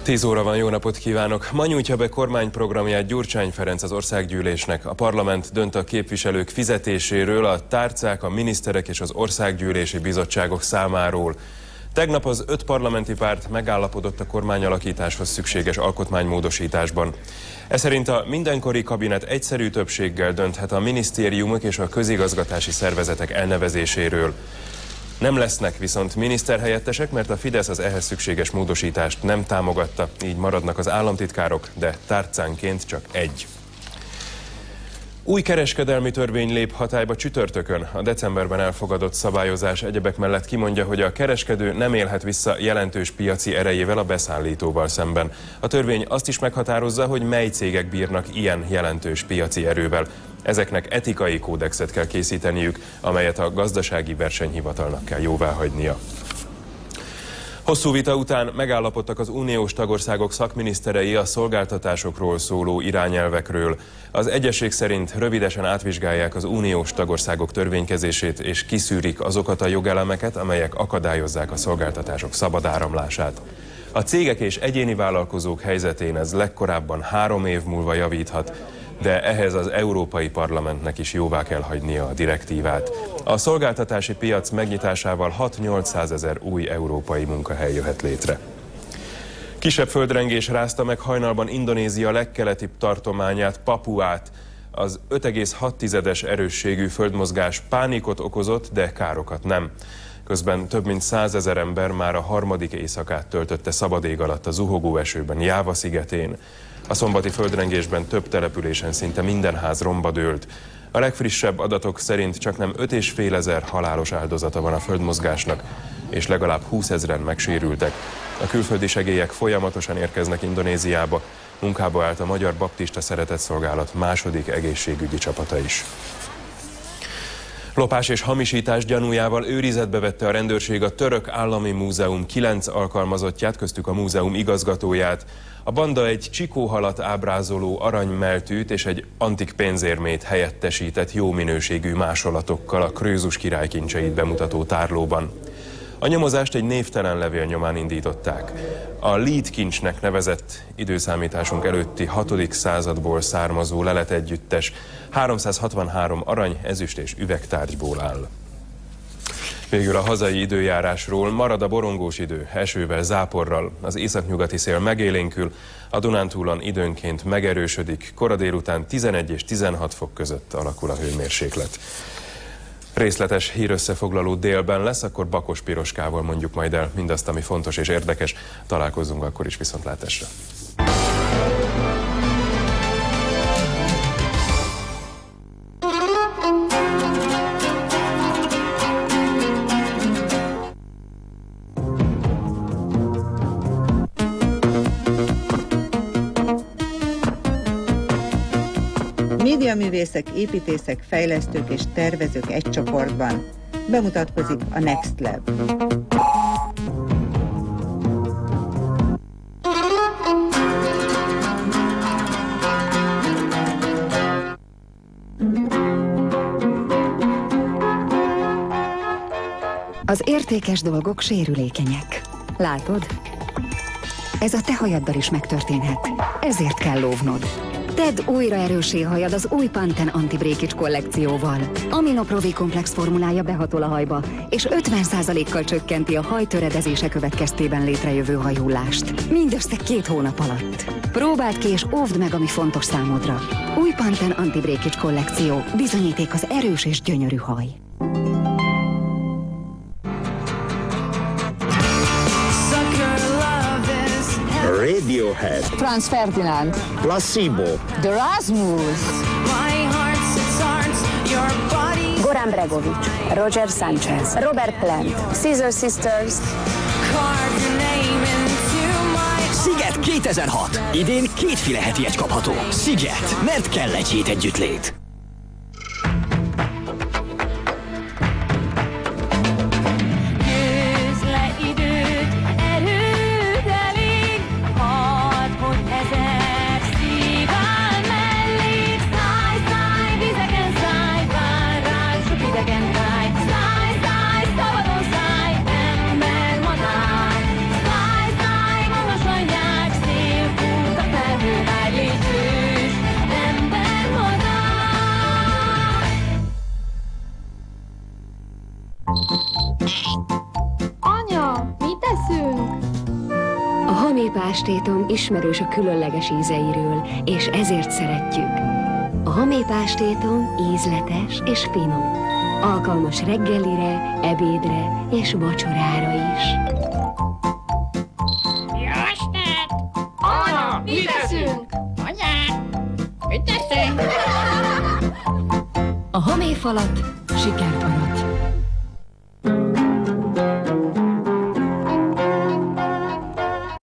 10 óra van, jó napot kívánok! Ma nyújtja be kormányprogramját Gyurcsány Ferenc az országgyűlésnek. A parlament dönt a képviselők fizetéséről, a tárcák, a miniszterek és az országgyűlési bizottságok számáról. Tegnap az 5 parlamenti párt megállapodott a kormányalakításhoz szükséges alkotmánymódosításban. Ez szerint a mindenkori kabinet egyszerű többséggel dönthet a minisztériumok és a közigazgatási szervezetek elnevezéséről. Nem lesznek viszont miniszterhelyettesek, mert a Fidesz az ehhez szükséges módosítást nem támogatta, így maradnak az államtitkárok, de tárcánként csak egy. Új kereskedelmi törvény lép hatályba csütörtökön. A decemberben elfogadott szabályozás egyebek mellett kimondja, hogy a kereskedő nem élhet vissza jelentős piaci erejével a beszállítóval szemben. A törvény azt is meghatározza, hogy mely cégek bírnak ilyen jelentős piaci erővel. Ezeknek etikai kódexet kell készíteniük, amelyet a gazdasági versenyhivatalnak kell jóváhagynia. Hosszú vita után megállapodtak az uniós tagországok szakminiszterei a szolgáltatásokról szóló irányelvekről. Az egyezség szerint rövidesen átvizsgálják az uniós tagországok törvénykezését és kiszűrik azokat a jogelemeket, amelyek akadályozzák a szolgáltatások szabad áramlását. A cégek és egyéni vállalkozók helyzetén ez legkorábban 3 év múlva javíthat, de ehhez az Európai Parlamentnek is jóvá kell hagynia a direktívát. A szolgáltatási piac megnyitásával 6-800 ezer új európai munkahely jöhet létre. Kisebb földrengés rázta meg hajnalban Indonézia legkeletibb tartományát, Papuát. Az 5,6-es erősségű földmozgás pánikot okozott, de károkat nem. Közben több mint 100 000 ember már a harmadik éjszakát töltötte szabad ég alatt a zuhogó esőben Jáva szigetén. A szombati földrengésben több településen szinte minden ház romba dőlt. A legfrissebb adatok szerint csaknem 5,5 ezer halálos áldozata van a földmozgásnak, és legalább 20 000-en megsérültek. A külföldi segélyek folyamatosan érkeznek Indonéziába, munkába állt a Magyar Baptista Szeretetszolgálat második egészségügyi csapata is. Lopás és hamisítás gyanújával őrizetbe vette a rendőrség a Török Állami Múzeum 9 alkalmazottját, köztük a múzeum igazgatóját. A banda egy csikóhalat ábrázoló aranymeltűt és egy antik pénzérmét helyettesített jó minőségű másolatokkal a Krözus király kincseit bemutató tárlóban. A nyomozást egy névtelen levél nyomán indították. A Lead kincsnek nevezett időszámításunk előtti 6. századból származó leletegyüttes 363 arany, ezüst és üvegtárgyból áll. Végül a hazai időjárásról: marad a borongós idő, esővel, záporral, az északnyugati szél megélénkül, a Dunántúlon időnként megerősödik, kora délután 11 és 16 fok között alakul a hőmérséklet. Részletes hírösszefoglaló délben lesz, akkor Bakos Piroskával mondjuk majd el mindazt, ami fontos és érdekes. Találkozzunk akkor is, viszontlátásra! Médiaművészek, építészek, fejlesztők és tervezők egy csoportban. Bemutatkozik a Next Lab. Az értékes dolgok sérülékenyek. Látod? Ez a te hajaddal is megtörténhet. Ezért kell lóvnod. Tedd újra erőssé hajad az új Pantene Anti-Breakage kollekcióval. Aminoprovi komplex formulája behatol a hajba, és 50%-kal csökkenti a haj töredezése következtében létrejövő hajhullást. Mindössze 2 hónap alatt. Próbáld ki és óvd meg, ami fontos számodra. Új Pantene Anti-Breakage kollekció. Bizonyíték az erős és gyönyörű haj. Radiohead, Franz Ferdinand, Placebo, The Rasmus, Goran Bregovic, Roger Sanchez, Robert Plant, Scissor Sisters. Sziget 2006. Idén 2 fileheti jegy kapható. Sziget, mert kell egy hét együttlét. Száj, szabadon száj, ember madár. Száj, száj, magas anyják, Anya, mit teszünk? A hamépástétom ismerős a különleges ízeiről, és ezért szeretjük. A hamépástétom ízletes és finom. Alkalmas reggelire, ebédre és vacsorára is. Anya, mit teszünk? A haméfalat sikert arat.